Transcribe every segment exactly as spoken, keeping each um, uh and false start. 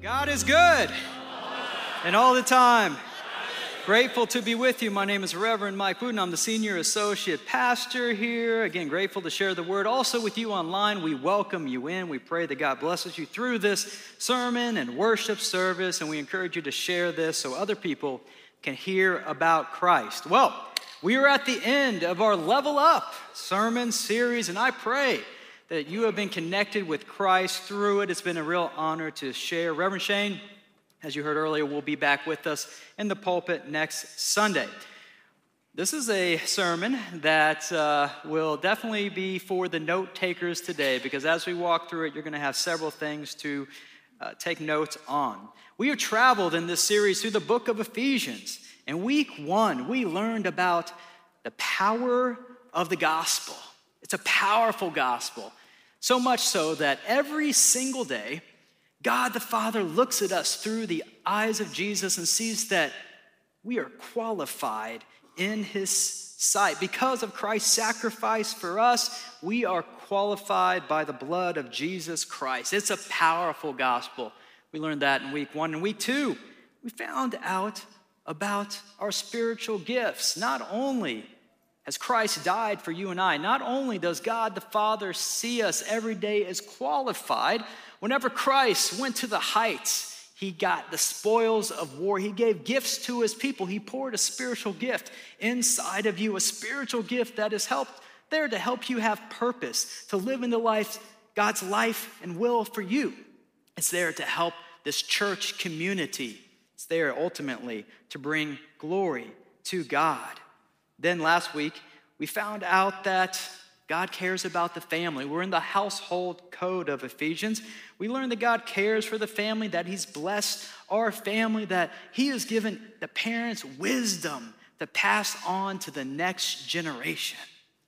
God is good, and all the time. Grateful to be with you. My name is Reverend Mike Wooten. I'm the Senior Associate Pastor here. Again, grateful to share the word. Also with you online, we welcome you in. We pray that God blesses you through this sermon and worship service, and we encourage you to share this so other people can hear about Christ. Well, we are at the end of our Level Up sermon series, and I pray that you have been connected with Christ through it. It's been a real honor to share. Reverend Shane, as you heard earlier, will be back with us in the pulpit next Sunday. This is a sermon that uh, will definitely be for the note takers today, because as we walk through it, you're going to have several things to uh, take notes on. We have traveled in this series through the book of Ephesians. In week one, we learned about the power of the gospel. It's a powerful gospel, so much so that every single day, God the Father looks at us through the eyes of Jesus and sees that we are qualified in his sight. Because of Christ's sacrifice for us, we are qualified by the blood of Jesus Christ. It's a powerful gospel. We learned that in week one. In week two, we found out about our spiritual gifts. Not only has Christ died for you and I, not only does God the Father see us every day as qualified, whenever Christ went to the heights, he got the spoils of war. He gave gifts to his people. He poured a spiritual gift inside of you, a spiritual gift that is helped there to help you have purpose, to live in the life, God's life and will for you. It's there to help this church community. It's there ultimately to bring glory to God. Then last week, we found out that God cares about the family. We're in the household code of Ephesians. We learned that God cares for the family, that he's blessed our family, that he has given the parents wisdom to pass on to the next generation.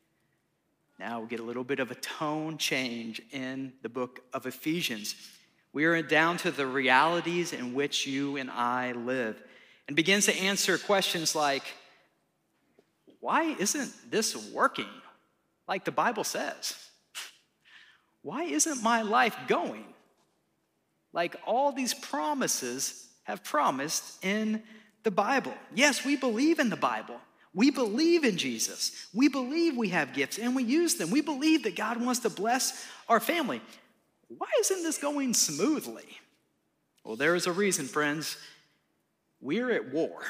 Now we get a little bit of a tone change in the book of Ephesians. We are down to the realities in which you and I live, and begins to answer questions like, why isn't this working like the Bible says? Why isn't my life going like all these promises have promised in the Bible? Yes, we believe in the Bible. We believe in Jesus. We believe we have gifts and we use them. We believe that God wants to bless our family. Why isn't this going smoothly? Well, there is a reason, friends. We're at war.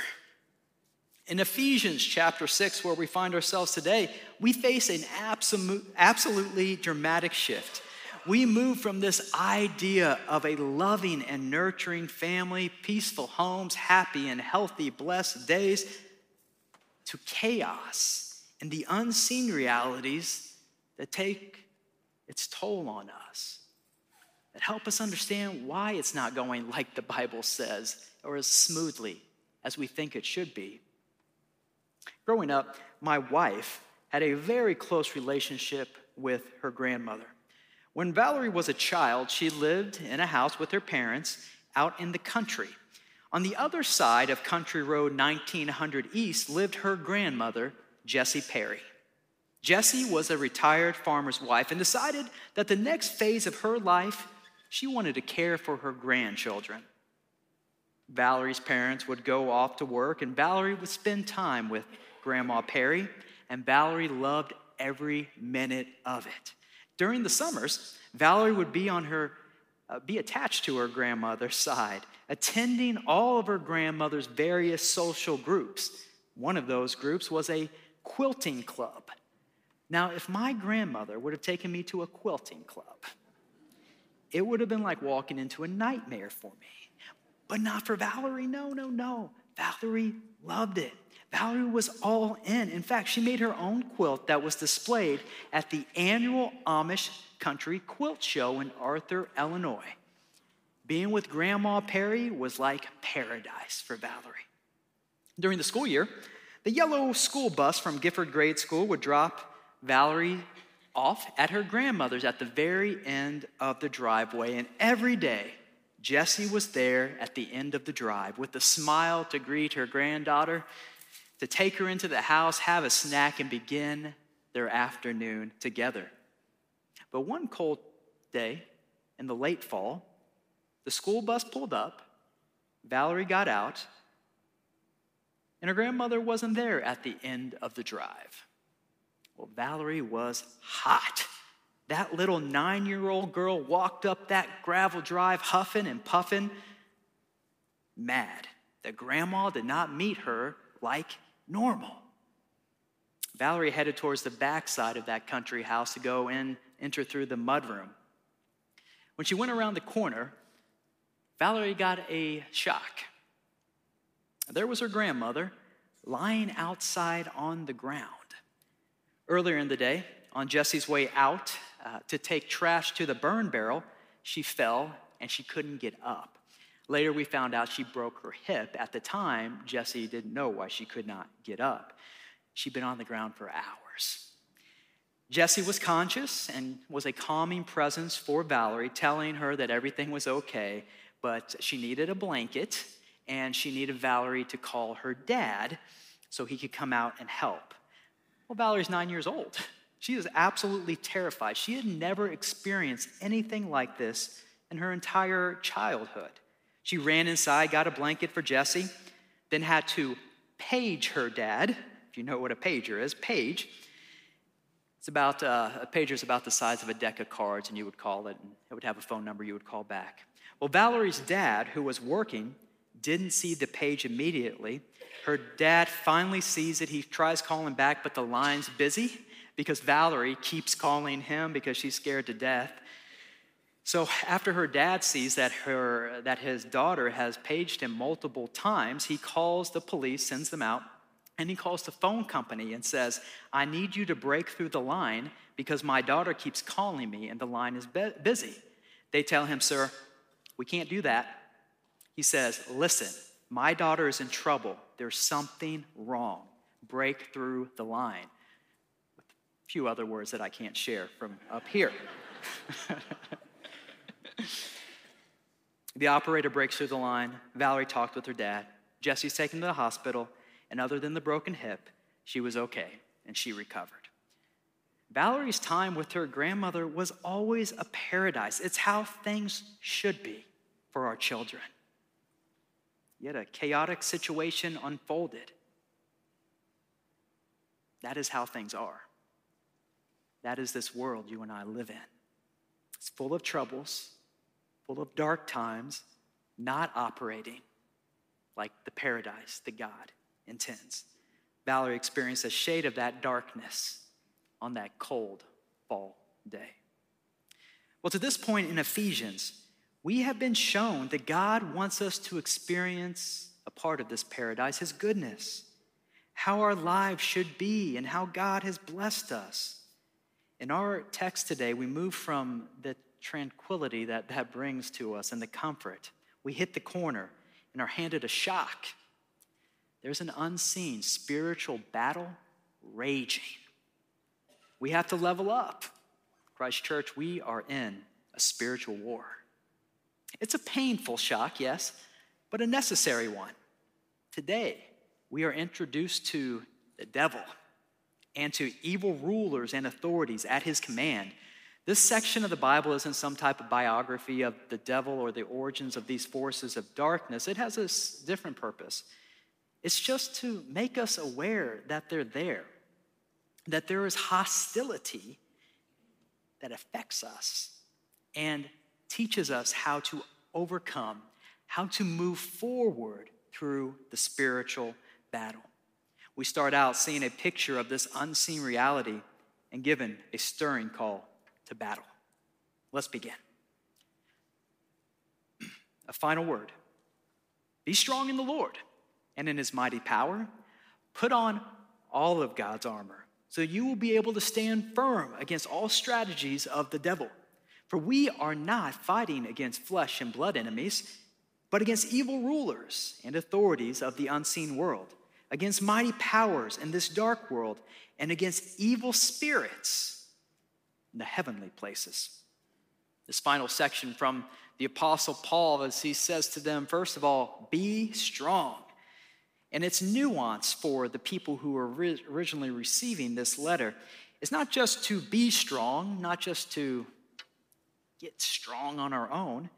In Ephesians chapter six, where we find ourselves today, we face an absolute, absolutely dramatic shift. We move from this idea of a loving and nurturing family, peaceful homes, happy and healthy, blessed days, to chaos and the unseen realities that take its toll on us, that help us understand why it's not going like the Bible says or as smoothly as we think it should be. Growing up, my wife had a very close relationship with her grandmother. When Valerie was a child, she lived in a house with her parents out in the country. On the other side of Country Road nineteen hundred East lived her grandmother, Jessie Perry. Jessie was a retired farmer's wife and decided that the next phase of her life, she wanted to care for her grandchildren. Valerie's parents would go off to work, and Valerie would spend time with Grandma Perry, and Valerie loved every minute of it. During the summers, Valerie would be on her, uh, be attached to her grandmother's side, attending all of her grandmother's various social groups. One of those groups was a quilting club. Now, if my grandmother would have taken me to a quilting club, it would have been like walking into a nightmare for me. But not for Valerie. No, no, no. Valerie loved it. Valerie was all in. In fact, she made her own quilt that was displayed at the annual Amish Country Quilt Show in Arthur, Illinois. Being with Grandma Perry was like paradise for Valerie. During the school year, the yellow school bus from Gifford Grade School would drop Valerie off at her grandmother's at the very end of the driveway, and every day, Jessie was there at the end of the drive with a smile to greet her granddaughter, to take her into the house, have a snack, and begin their afternoon together. But one cold day in the late fall, The school bus pulled up, Valerie got out, and her grandmother wasn't there at the end of the drive. Well, Valerie was hot. That little nine-year-old girl walked up that gravel drive huffing and puffing, mad that grandma did not meet her like normal. Valerie headed towards the backside of that country house to go in, enter through the mudroom. When she went around the corner, Valerie got a shock. There was her grandmother lying outside on the ground. Earlier in the day, on Jesse's way out uh, to take trash to the burn barrel, she fell and she couldn't get up. Later, we found out she broke her hip. At the time, Jesse didn't know why she could not get up. She'd been on the ground for hours. Jesse was conscious and was a calming presence for Valerie, telling her that everything was okay, but she needed a blanket, and she needed Valerie to call her dad so he could come out and help. Well, Valerie's nine years old. She is absolutely terrified. She had never experienced anything like this in her entire childhood. She ran inside, got a blanket for Jesse, then had to page her dad. If you know what a pager is, page. It's about, uh, a pager is about the size of a deck of cards, and you would call it, and it would have a phone number you would call back. Well, Valerie's dad, who was working, didn't see the page immediately. Her dad finally sees it. He tries calling back, but the line's busy because Valerie keeps calling him because she's scared to death. So after her dad sees that her that his daughter has paged him multiple times, he calls the police, sends them out, and he calls the phone company and says, I need you to break through the line because my daughter keeps calling me and the line is be- busy. They tell him, sir, we can't do that. He says, listen, my daughter is in trouble. There's something wrong. Break through the line. With a few other words that I can't share from up here. The operator breaks through the line. Valerie talked with her dad. Jesse's taken to the hospital, and other than the broken hip, she was okay, and she recovered. Valerie's time with her grandmother was always a paradise. It's how things should be for our children. Yet a chaotic situation unfolded. That is how things are. That is this world you and I live in. It's full of troubles, full of dark times, not operating like the paradise that God intends. Valerie experienced a shade of that darkness on that cold fall day. Well, to this point in Ephesians, we have been shown that God wants us to experience a part of this paradise, his goodness, how our lives should be, and how God has blessed us. In our text today, we move from the tranquility that that brings to us and the comfort. We hit the corner and are handed a shock. There's an unseen spiritual battle raging. We have to level up. Christ Church, we are in a spiritual war. It's a painful shock, yes, but a necessary one. Today, we are introduced to the devil and to evil rulers and authorities at his command. This section of the Bible isn't some type of biography of the devil or the origins of these forces of darkness. It has a different purpose. It's just to make us aware that they're there, that there is hostility that affects us and teaches us how to overcome, how to move forward through the spiritual battle. We start out seeing a picture of this unseen reality and given a stirring call to battle. Let's begin. A final word. Be strong in the Lord and in his mighty power. Put on all of God's armor so you will be able to stand firm against all strategies of the devil. For we are not fighting against flesh and blood enemies, but against evil rulers and authorities of the unseen world, against mighty powers in this dark world, and against evil spirits in the heavenly places. This final section from the Apostle Paul, as he says to them, first of all, be strong. And it's nuance for the people who were ri- originally receiving this letter. It's not just to be strong, not just to get strong on our own.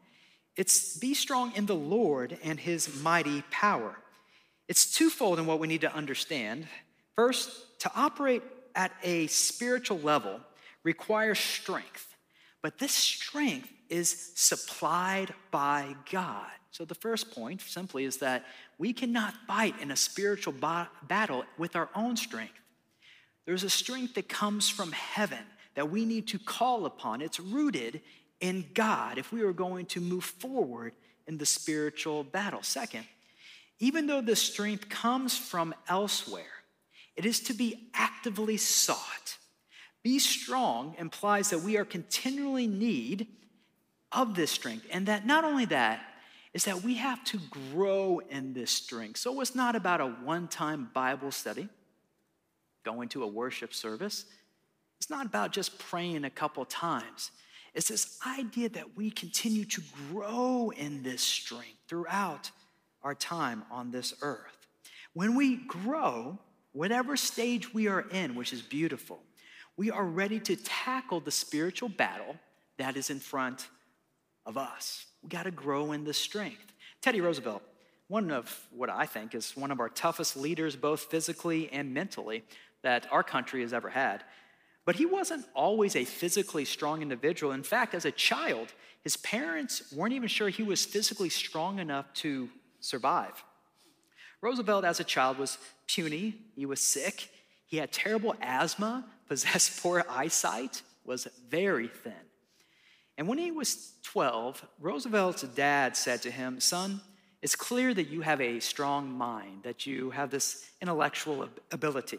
It's be strong in the Lord and his mighty power. It's twofold in what we need to understand. First, to operate at a spiritual level requires strength, but this strength is supplied by God. So the first point simply is that we cannot fight in a spiritual ba- battle with our own strength. There's a strength that comes from heaven that we need to call upon. It's rooted in God if we are going to move forward in the spiritual battle. Second, even though the strength comes from elsewhere, it is to be actively sought. Be strong implies that we are continually in need of this strength, and that not only that, is that we have to grow in this strength. So it's not about a one-time Bible study, going to a worship service. It's not about just praying a couple times. It's this idea that we continue to grow in this strength throughout our time on this earth. When we grow, whatever stage we are in, which is beautiful, we are ready to tackle the spiritual battle that is in front of us. We got to grow in this strength. Teddy Roosevelt, one of what I think is one of our toughest leaders, both physically and mentally, that our country has ever had. But he wasn't always a physically strong individual. In fact, as a child, his parents weren't even sure he was physically strong enough to survive. Roosevelt, as a child, was puny. He was sick. He had terrible asthma, possessed poor eyesight, was very thin. And when he was twelve, Roosevelt's dad said to him, "Son, it's clear that you have a strong mind, that you have this intellectual ability.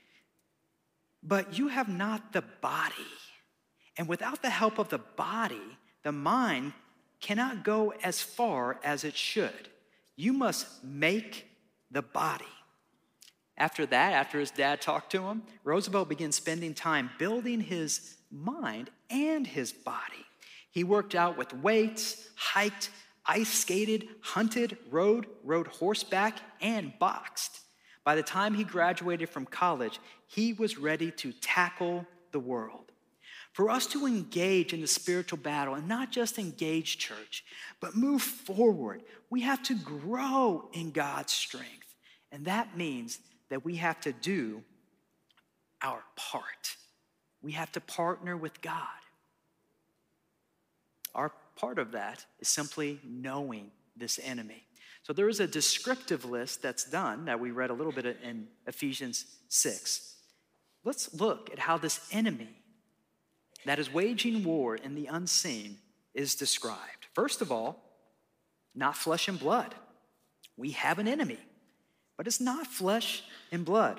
But you have not the body. And without the help of the body, the mind cannot go as far as it should. You must make the body." After that, after his dad talked to him, Roosevelt began spending time building his mind and his body. He worked out with weights, hiked, ice skated, hunted, rode, rode horseback, and boxed. By the time he graduated from college, he was ready to tackle the world. For us to engage in the spiritual battle, and not just engage, church, but move forward, we have to grow in God's strength. And that means that we have to do our part. We have to partner with God. Our part of that is simply knowing this enemy. So there is a descriptive list that's done that we read a little bit in Ephesians six. Let's look at how this enemy that is waging war in the unseen is described. First of all, not flesh and blood. We have an enemy, but it's not flesh and blood.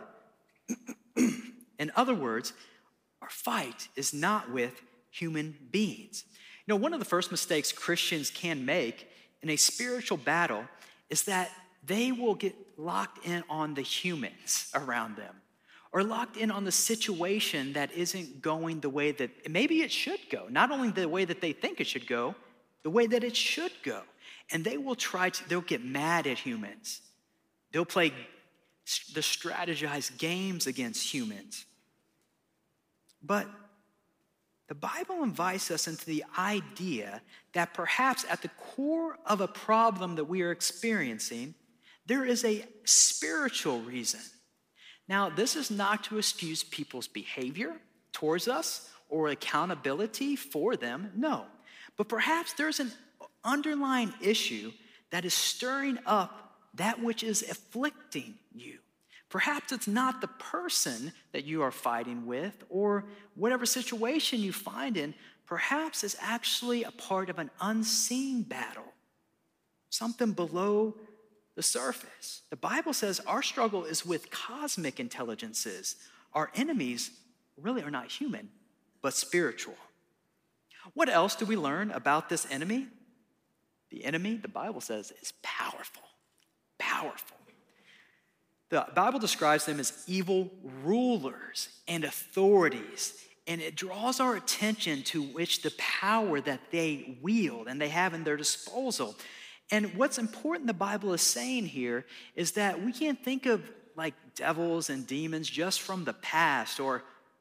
In other words, our fight is not with human beings. You know, one of the first mistakes Christians can make in a spiritual battle is that they will get locked in on the humans around them, or locked in on the situation that isn't going the way that maybe it should go. Not only the way that they think it should go, the way that it should go. And they will try to, they'll get mad at humans. They'll play the strategized games against humans. But the Bible invites us into the idea that perhaps at the core of a problem that we are experiencing, there is a spiritual reason. Now, this is not to excuse people's behavior towards us or accountability for them, no. But perhaps there's an underlying issue that is stirring up that which is afflicting you. Perhaps it's not the person that you are fighting with or whatever situation you find in. Perhaps it's actually a part of an unseen battle, something below the surface. The Bible says our struggle is with cosmic intelligences. Our enemies really are not human, but spiritual. What else do we learn about this enemy? The enemy, the Bible says, is powerful. Powerful. The Bible describes them as evil rulers and authorities, and it draws our attention to which the power that they wield and they have in their disposal. And what's important the Bible is saying here is that we can't think of like devils and demons just from the past or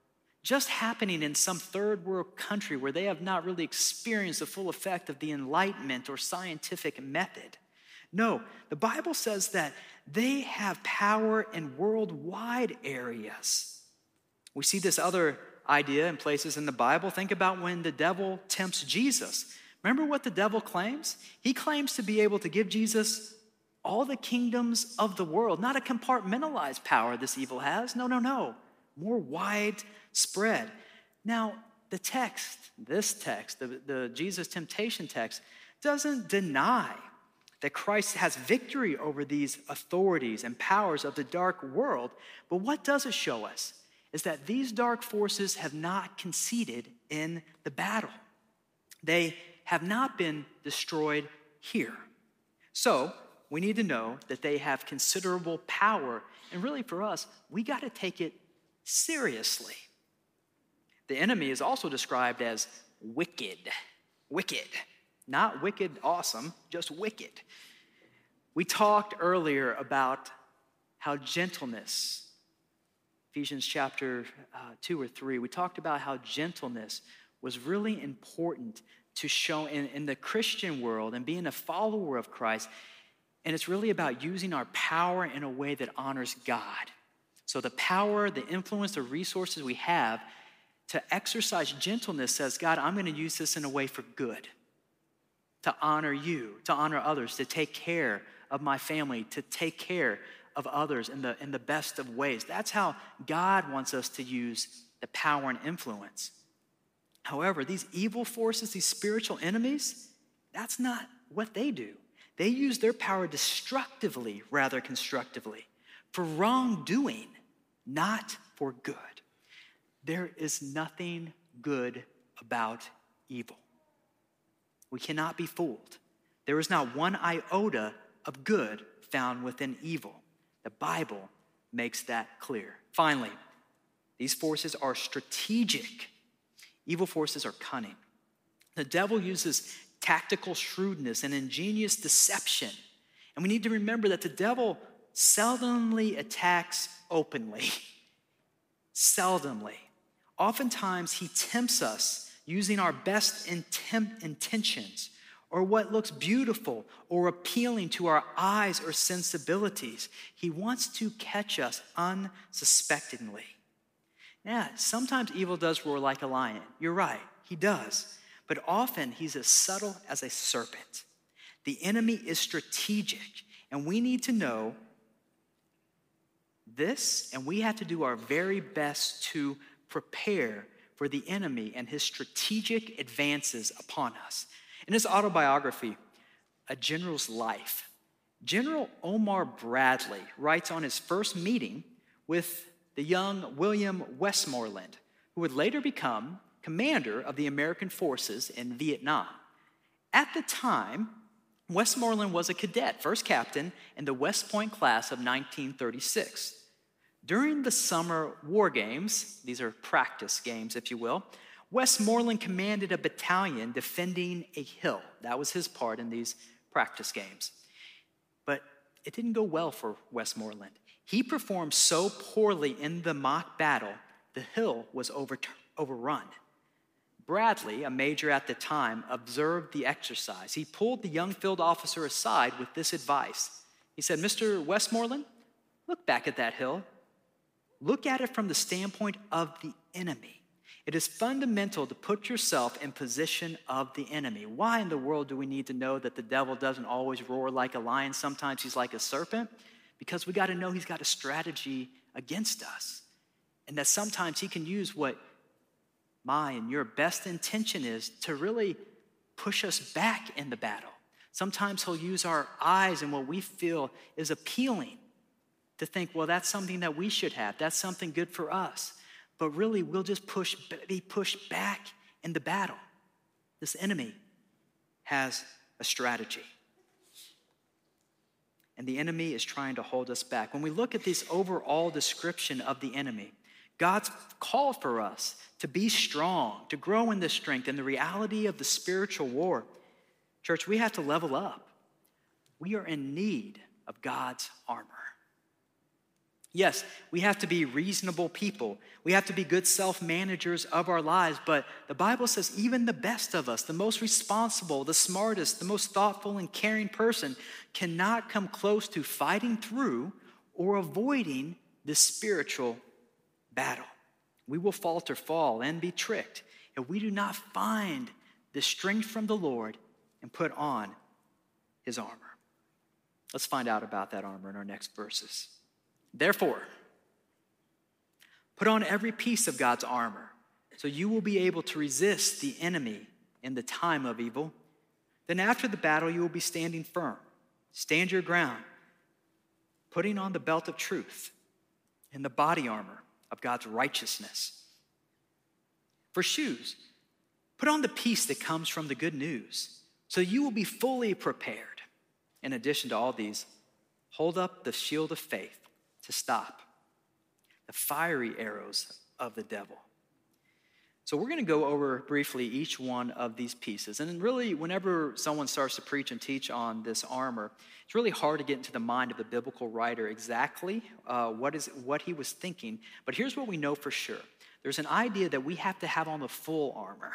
just happening in some third world country where they have not really experienced the full effect of the Enlightenment or scientific method. No, the Bible says that they have power in worldwide areas. We see this other idea in places in the Bible. Think about when the devil tempts Jesus. Remember what the devil claims? He claims to be able to give Jesus all the kingdoms of the world, not a compartmentalized power this evil has. No, no, no. More widespread. Now, the text, this text, the, the Jesus temptation text, doesn't deny that Christ has victory over these authorities and powers of the dark world. But what does it show us is that these dark forces have not conceded in the battle. They have not been destroyed here. So we need to know that they have considerable power. And really for us, we got to take it seriously. The enemy is also described as wicked. Wicked. Not wicked awesome, just wicked. We talked earlier about how gentleness, Ephesians chapter uh, two or three, we talked about how gentleness was really important to show in, in the Christian world and being a follower of Christ. And it's really about using our power in a way that honors God. So the power, the influence, the resources we have to exercise gentleness says, God, I'm going to use this in a way for good, to honor you, to honor others, to take care of my family, to take care of others in the, in the best of ways. That's how God wants us to use the power and influence. However, these evil forces, these spiritual enemies, that's not what they do. They use their power destructively rather constructively, for wrongdoing, not for good. There is nothing good about evil. We cannot be fooled. There is not one iota of good found within evil. The Bible makes that clear. Finally, these forces are strategic. Evil forces are cunning. The devil uses tactical shrewdness and ingenious deception. And we need to remember that the devil seldomly attacks openly. Seldomly. Oftentimes, he tempts us using our best intent, intentions or what looks beautiful or appealing to our eyes or sensibilities. He wants to catch us unsuspectingly. Yeah, sometimes evil does roar like a lion. You're right, he does. But often he's as subtle as a serpent. The enemy is strategic, and we need to know this, and we have to do our very best to prepare for the enemy and his strategic advances upon us. In his autobiography, A General's Life, General Omar Bradley writes on his first meeting with the young William Westmoreland, who would later become commander of the American forces in Vietnam. At the time, Westmoreland was a cadet, first captain in the West Point class of nineteen thirty-six. During the summer war games, these are practice games, if you will, Westmoreland commanded a battalion defending a hill. That was his part in these practice games. But it didn't go well for Westmoreland. He performed so poorly in the mock battle, the hill was over, overrun. Bradley, a major at the time, observed the exercise. He pulled the young field officer aside with this advice. He said, Mister Westmoreland, look back at that hill. Look at it from the standpoint of the enemy. It is fundamental to put yourself in position of the enemy. Why in the world do we need to know that the devil doesn't always roar like a lion? Sometimes he's like a serpent. Because we got to know he's got a strategy against us. And that sometimes he can use what my and your best intention is to really push us back in the battle. Sometimes he'll use our eyes and what we feel is appealing to think, well, that's something that we should have. That's something good for us. But really, we'll just push, be pushed back in the battle. This enemy has a strategy. And the enemy is trying to hold us back. When we look at this overall description of the enemy, God's called for us to be strong, to grow in this strength and the reality of the spiritual war. Church, we have to level up. We are in need of God's armor. Yes, we have to be reasonable people. We have to be good self-managers of our lives, but the Bible says even the best of us, the most responsible, the smartest, the most thoughtful and caring person cannot come close to fighting through or avoiding this spiritual battle. We will falter, fall, and be tricked if we do not find the strength from the Lord and put on his armor. Let's find out about that armor in our next verses. Therefore, put on every piece of God's armor, so you will be able to resist the enemy in the time of evil. Then after the battle, you will be standing firm. Stand your ground, putting on the belt of truth and the body armor of God's righteousness. For shoes, put on the peace that comes from the good news, so you will be fully prepared. In addition to all these, hold up the shield of faith to stop the fiery arrows of the devil. So we're going to go over briefly each one of these pieces. And really, whenever someone starts to preach and teach on this armor, it's really hard to get into the mind of the biblical writer exactly uh, what is what he was thinking. But here's what we know for sure. There's an idea that we have to have on the full armor,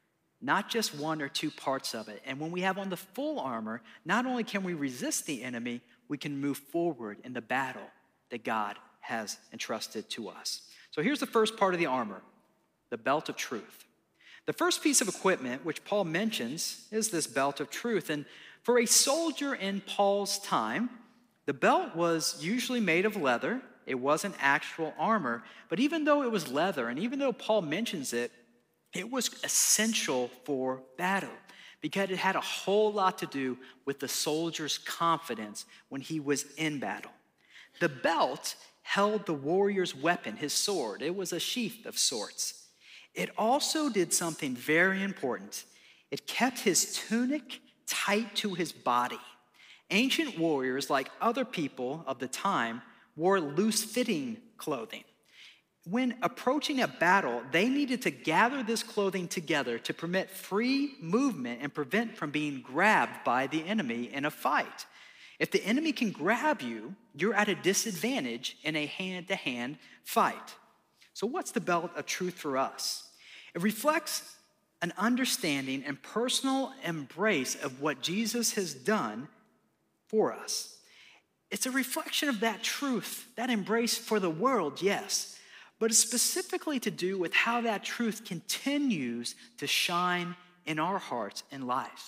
not just one or two parts of it. And when we have on the full armor, not only can we resist the enemy, we can move forward in the battle that God has entrusted to us. So here's the first part of the armor, the belt of truth. The first piece of equipment which Paul mentions is this belt of truth. And for a soldier in Paul's time, the belt was usually made of leather. It wasn't actual armor. But even though it was leather, and even though Paul mentions it, it was essential for battle because it had a whole lot to do with the soldier's confidence when he was in battle. The belt held the warrior's weapon, his sword. It was a sheath of sorts. It also did something very important. It kept his tunic tight to his body. Ancient warriors, like other people of the time, wore loose-fitting clothing. When approaching a battle, they needed to gather this clothing together to permit free movement and prevent from being grabbed by the enemy in a fight. If the enemy can grab you, you're at a disadvantage in a hand-to-hand fight. So what's the belt of truth for us? It reflects an understanding and personal embrace of what Jesus has done for us. It's a reflection of that truth, that embrace for the world, yes, but it's specifically to do with how that truth continues to shine in our hearts and lives.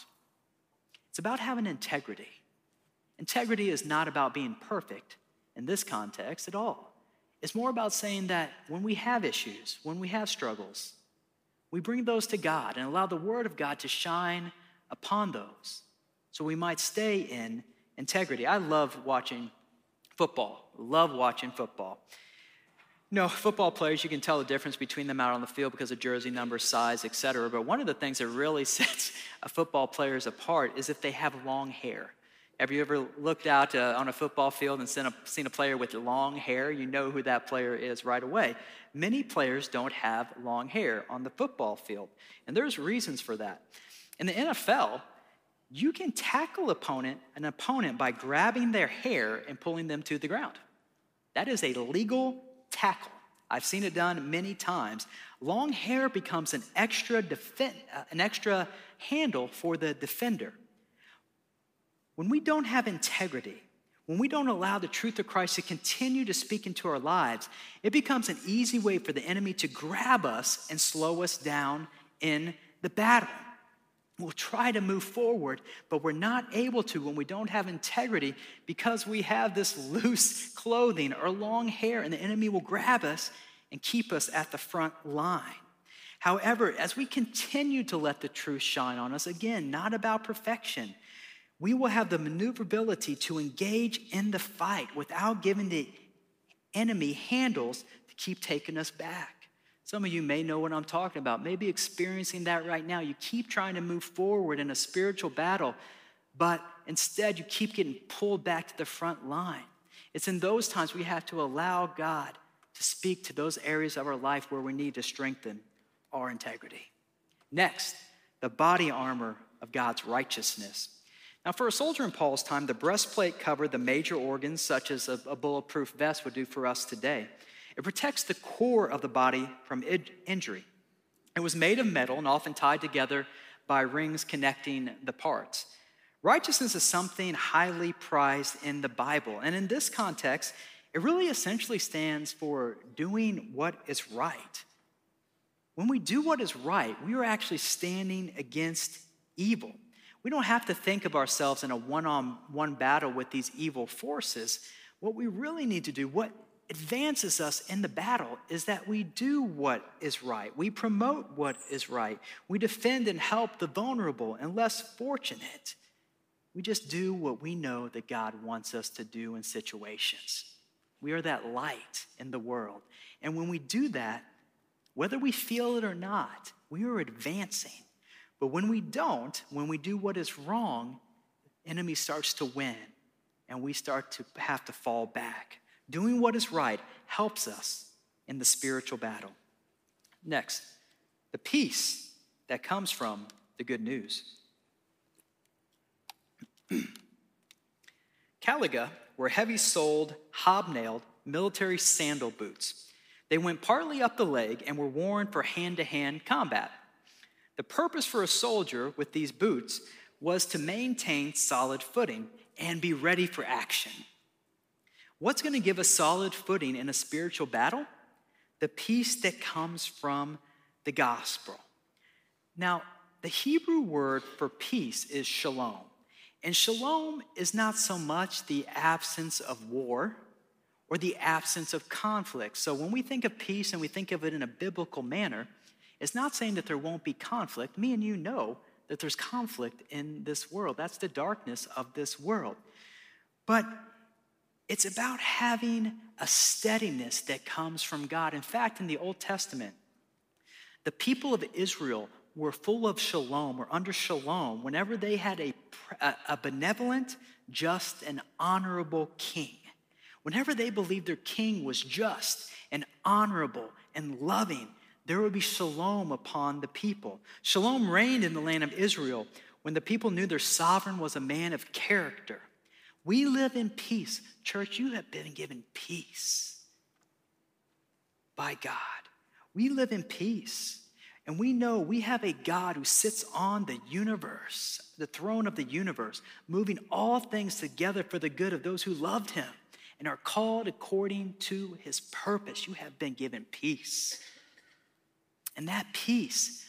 It's about having integrity. Integrity is not about being perfect in this context at all. It's more about saying that when we have issues, when we have struggles, we bring those to God and allow the Word of God to shine upon those so we might stay in integrity. I love watching football, love watching football. You know, football players, you can tell the difference between them out on the field because of jersey number, size, et cetera. But one of the things that really sets a football players apart is if they have long hair. Have you ever looked out uh, on a football field and seen a, seen a player with long hair? You know who that player is right away. Many players don't have long hair on the football field, and there's reasons for that. In the N F L, you can tackle opponent, an opponent by grabbing their hair and pulling them to the ground. That is a legal tackle. I've seen it done many times. Long hair becomes an extra defen- uh, an extra handle for the defender. When we don't have integrity, when we don't allow the truth of Christ to continue to speak into our lives, it becomes an easy way for the enemy to grab us and slow us down in the battle. We'll try to move forward, but we're not able to when we don't have integrity because we have this loose clothing or long hair, and the enemy will grab us and keep us at the front line. However, as we continue to let the truth shine on us, again, not about perfection, we will have the maneuverability to engage in the fight without giving the enemy handles to keep taking us back. Some of you may know what I'm talking about, maybe experiencing that right now. You keep trying to move forward in a spiritual battle, but instead you keep getting pulled back to the front line. It's in those times we have to allow God to speak to those areas of our life where we need to strengthen our integrity. Next, the body armor of God's righteousness. Now, for a soldier in Paul's time, the breastplate covered the major organs, such as a, a bulletproof vest would do for us today. It protects the core of the body from id- injury. It was made of metal and often tied together by rings connecting the parts. Righteousness is something highly prized in the Bible. And in this context, it really essentially stands for doing what is right. When we do what is right, we are actually standing against evil. We don't have to think of ourselves in a one-on-one battle with these evil forces. What we really need to do, what advances us in the battle, is that we do what is right. We promote what is right. We defend and help the vulnerable and less fortunate. We just do what we know that God wants us to do in situations. We are that light in the world. And when we do that, whether we feel it or not, we are advancing. But when we don't, when we do what is wrong, the enemy starts to win, and we start to have to fall back. Doing what is right helps us in the spiritual battle. Next, the peace that comes from the good news. Caliga were heavy-soled, hobnailed military sandal boots. They went partly up the leg and were worn for hand-to-hand combat. The purpose for a soldier with these boots was to maintain solid footing and be ready for action. What's going to give us solid footing in a spiritual battle? The peace that comes from the gospel. Now, the Hebrew word for peace is shalom. And shalom is not so much the absence of war or the absence of conflict. So when we think of peace and we think of it in a biblical manner, it's not saying that there won't be conflict. Me and you know that there's conflict in this world. That's the darkness of this world. But it's about having a steadiness that comes from God. In fact, in the Old Testament, the people of Israel were full of shalom, or under shalom, whenever they had a, a benevolent, just, and honorable king. Whenever they believed their king was just and honorable and loving, there would be shalom upon the people. Shalom reigned in the land of Israel when the people knew their sovereign was a man of character. We live in peace. Church, you have been given peace by God. We live in peace. And we know we have a God who sits on the universe, the throne of the universe, moving all things together for the good of those who loved him and are called according to his purpose. You have been given peace. And that peace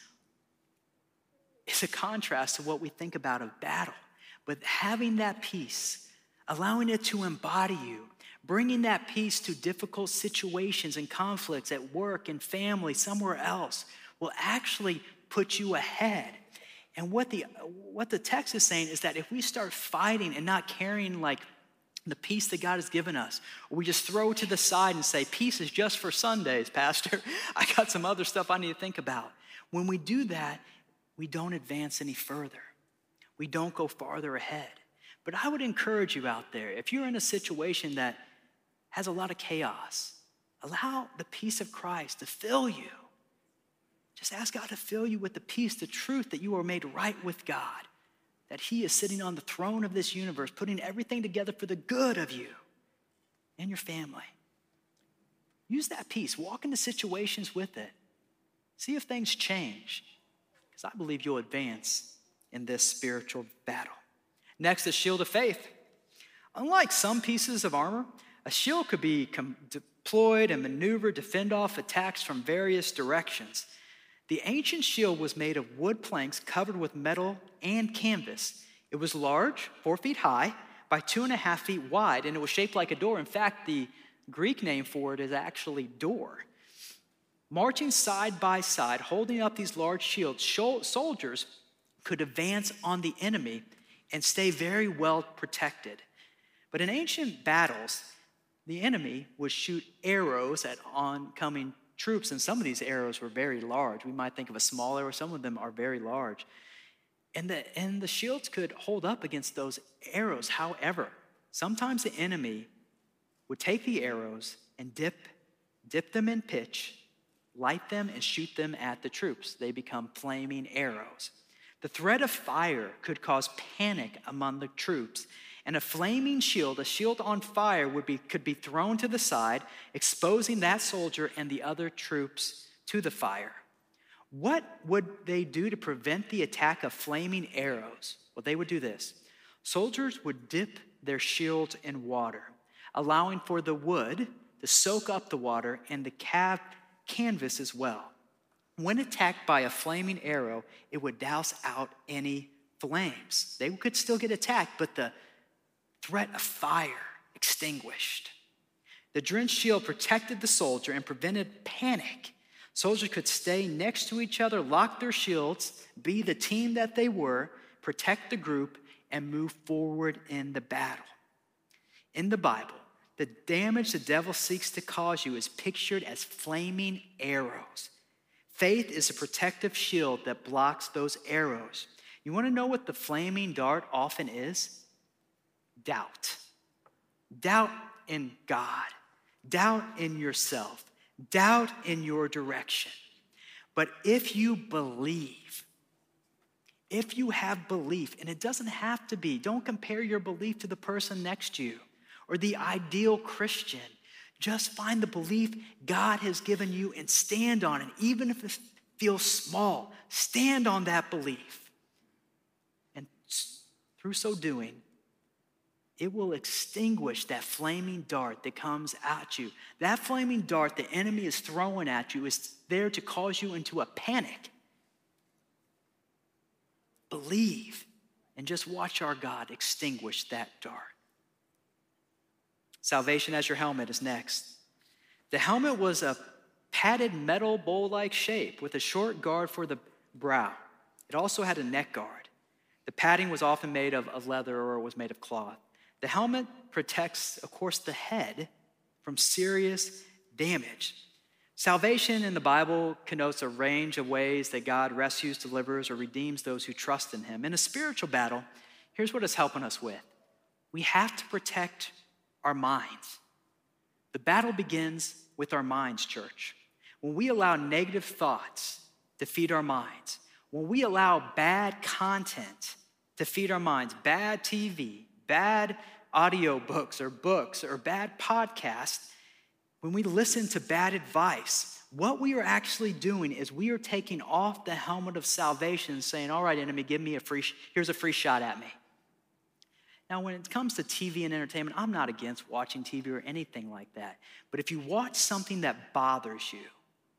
is a contrast to what we think about of battle. But having that peace, allowing it to embody you, bringing that peace to difficult situations and conflicts at work and family, somewhere else, will actually put you ahead. And what the what the text is saying is that if we start fighting and not carrying like the peace that God has given us, or we just throw it to the side and say, peace is just for Sundays, Pastor. I got some other stuff I need to think about. When we do that, we don't advance any further. We don't go farther ahead. But I would encourage you out there, if you're in a situation that has a lot of chaos, allow the peace of Christ to fill you. Just ask God to fill you with the peace, the truth that you are made right with God, that he is sitting on the throne of this universe, putting everything together for the good of you and your family. Use that peace. Walk into situations with it. See if things change, because I believe you'll advance in this spiritual battle. Next, the shield of faith. Unlike some pieces of armor, a shield could be com- deployed and maneuvered to fend off attacks from various directions. The ancient shield was made of wood planks covered with metal and canvas. It was large, four feet high, by two and a half feet wide, and it was shaped like a door. In fact, the Greek name for it is actually door. Marching side by side, holding up these large shields, soldiers could advance on the enemy and stay very well protected. But in ancient battles, the enemy would shoot arrows at oncoming troops, and some of these arrows were very large. We might think of a small arrow. Some of them are very large. And the, and the shields could hold up against those arrows. However, sometimes the enemy would take the arrows and dip, dip them in pitch, light them, and shoot them at the troops. They become flaming arrows. The threat of fire could cause panic among the troops, and a flaming shield, a shield on fire, would be, could be thrown to the side, exposing that soldier and the other troops to the fire. What would they do to prevent the attack of flaming arrows? Well, they would do this. Soldiers would dip their shields in water, allowing for the wood to soak up the water and the cab canvas as well. When attacked by a flaming arrow, it would douse out any flames. They could still get attacked, but the threat of fire extinguished. The drenched shield protected the soldier and prevented panic. Soldiers could stay next to each other, lock their shields, be the team that they were, protect the group, and move forward in the battle. In the Bible, the damage the devil seeks to cause you is pictured as flaming arrows. Faith is a protective shield that blocks those arrows. You want to know what the flaming dart often is? Doubt. Doubt in God. Doubt in yourself. Doubt in your direction. But if you believe, if you have belief, and it doesn't have to be, don't compare your belief to the person next to you or the ideal Christian. Just find the belief God has given you and stand on it. Even if it feels small, stand on that belief. And through so doing, it will extinguish that flaming dart that comes at you. That flaming dart the enemy is throwing at you is there to cause you into a panic. Believe and just watch our God extinguish that dart. Salvation as your helmet is next. The helmet was a padded metal bowl-like shape with a short guard for the brow. It also had a neck guard. The padding was often made of, of leather or it was made of cloth. The helmet protects, of course, the head from serious damage. Salvation in the Bible connotes a range of ways that God rescues, delivers, or redeems those who trust in him. In a spiritual battle, here's what it's helping us with. We have to protect our minds. The battle begins with our minds, church. When we allow negative thoughts to feed our minds, when we allow bad content to feed our minds, bad T V, bad audio books or books or bad podcasts, when we listen to bad advice, what we are actually doing is we are taking off the helmet of salvation and saying, all right, enemy, give me a free, here's a free shot at me. Now, when it comes to T V and entertainment, I'm not against watching T V or anything like that. But if you watch something that bothers you,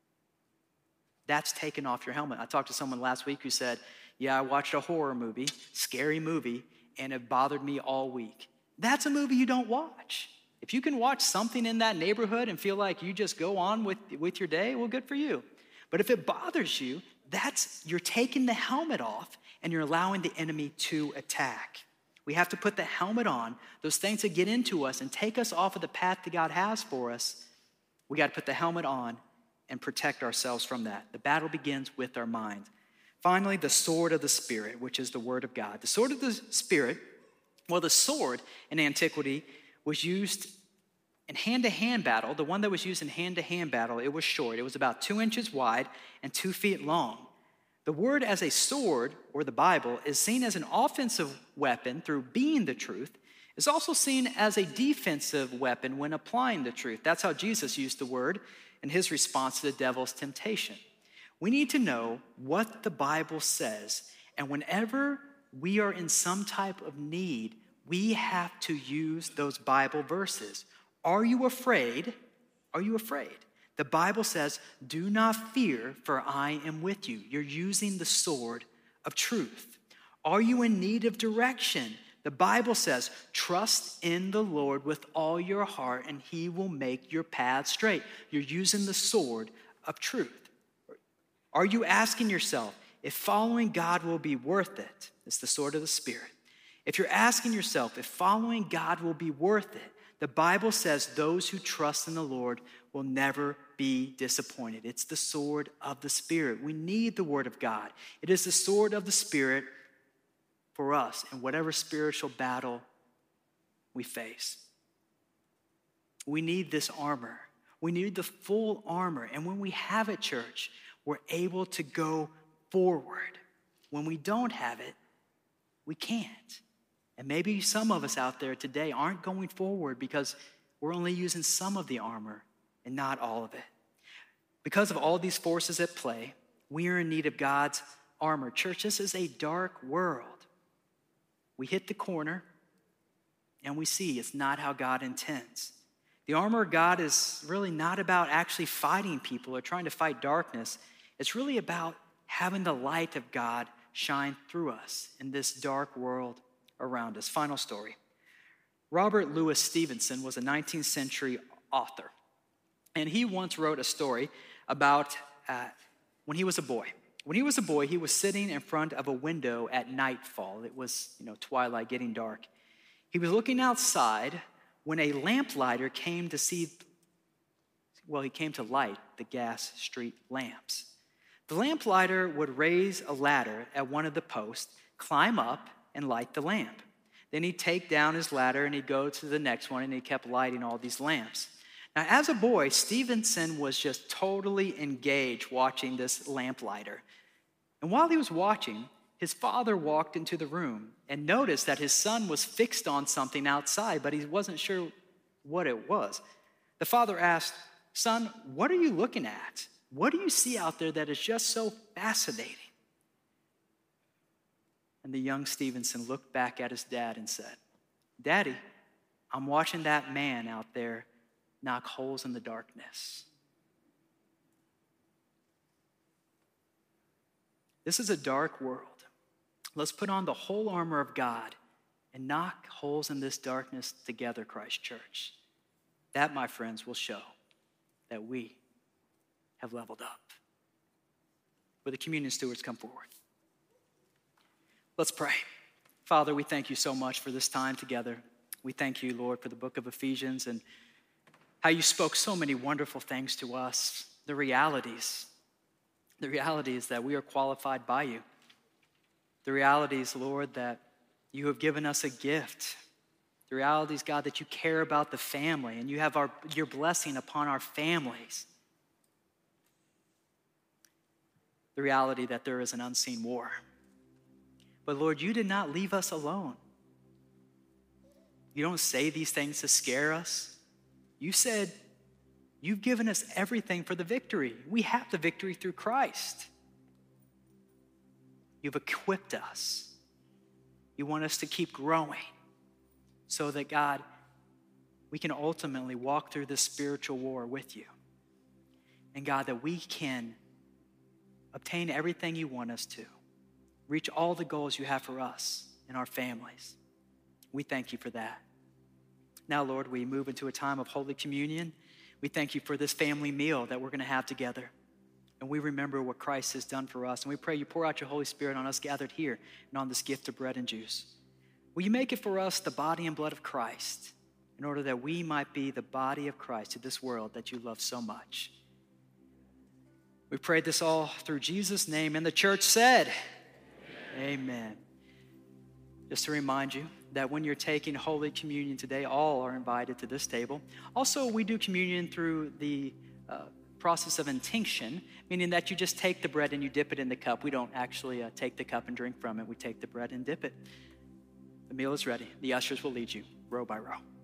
that's taken off your helmet. I talked to someone last week who said, yeah, I watched a horror movie, scary movie, and it bothered me all week. That's a movie you don't watch. If you can watch something in that neighborhood and feel like you just go on with, with your day, well, good for you. But if it bothers you, that's you're taking the helmet off and you're allowing the enemy to attack. We have to put the helmet on. Those things that get into us and take us off of the path that God has for us, we got to put the helmet on and protect ourselves from that. The battle begins with our mind. Finally, the sword of the Spirit, which is the word of God. The sword of the Spirit, well, the sword in antiquity was used in hand-to-hand battle. The one that was used in hand-to-hand battle, it was short. It was about two inches wide and two feet long. The word as a sword, or the Bible, is seen as an offensive weapon through being the truth. It's also seen as a defensive weapon when applying the truth. That's how Jesus used the word in his response to the devil's temptation. We need to know what the Bible says, and whenever we are in some type of need, we have to use those Bible verses. Are you afraid? Are you afraid? The Bible says, do not fear, for I am with you. You're using the sword of truth. Are you in need of direction? The Bible says, trust in the Lord with all your heart, and he will make your path straight. You're using the sword of truth. Are you asking yourself if following God will be worth it? It's the sword of the Spirit. If you're asking yourself if following God will be worth it, the Bible says those who trust in the Lord will never be disappointed. It's the sword of the Spirit. We need the word of God. It is the sword of the Spirit for us in whatever spiritual battle we face. We need this armor. We need the full armor. And when we have it, church, we're able to go forward. when we don't have it, we can't. And maybe some of us out there today aren't going forward because we're only using some of the armor and not all of it. Because of all these forces at play, we are in need of God's armor. Church, this is a dark world. We hit the corner and we see it's not how God intends. The armor of God is really not about actually fighting people or trying to fight darkness. It's really about having the light of God shine through us in this dark world around us. Final story. Robert Louis Stevenson was a nineteenth century author, and he once wrote a story about uh, when he was a boy. When he was a boy, he was sitting in front of a window at nightfall. It was, you know, twilight, getting dark. He was looking outside when a lamplighter came to see, well, he came to light the gas street lamps. The lamplighter would raise a ladder at one of the posts, climb up, and light the lamp. Then he'd take down his ladder and he'd go to the next one, and he kept lighting all these lamps. Now, as a boy, Stevenson was just totally engaged watching this lamplighter. And while he was watching, his father walked into the room and noticed that his son was fixed on something outside, but he wasn't sure what it was. The father asked, "Son, what are you looking at? What do you see out there that is just so fascinating?" And the young Stevenson looked back at his dad and said, "Daddy, I'm watching that man out there knock holes in the darkness." This is a dark world. Let's put on the whole armor of God and knock holes in this darkness together, Christ Church. That, my friends, will show that we have leveled up. Will the communion stewards come forward? Let's pray. Father, we thank you so much for this time together. We thank you, Lord, for the book of Ephesians and how you spoke so many wonderful things to us, the realities. The reality is that we are qualified by you. The reality is, Lord, that you have given us a gift. The reality is, God, that you care about the family and you have our, your blessing upon our families. The reality that there is an unseen war. But Lord, you did not leave us alone. You don't say these things to scare us. You said you've given us everything for the victory. We have the victory through Christ. You've equipped us. You want us to keep growing so that, God, we can ultimately walk through this spiritual war with you. And God, that we can obtain everything you want us to, reach all the goals you have for us and our families. We thank you for that. Now, Lord, we move into a time of Holy Communion. We thank you for this family meal that we're going to have together. And we remember what Christ has done for us. And we pray you pour out your Holy Spirit on us gathered here and on this gift of bread and juice. Will you make it for us the body and blood of Christ in order that we might be the body of Christ to this world that you love so much? We pray this all through Jesus' name. And the church said, Amen. Amen. Just to remind you that when you're taking Holy Communion today, all are invited to this table. Also, we do communion through the uh, process of intinction, meaning that you just take the bread and you dip it in the cup. We don't actually uh, take the cup and drink from it. We take the bread and dip it. The meal is ready. The ushers will lead you row by row.